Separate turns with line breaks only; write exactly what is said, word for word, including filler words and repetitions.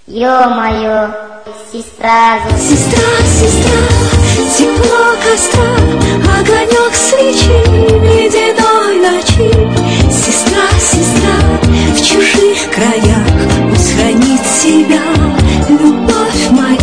Ё-моё, сестра,
сестра, сестра, тепло костра, огонек свечи в ледяной ночи. Сестра, сестра, в чужих краях пусть хранит себя любовь моя.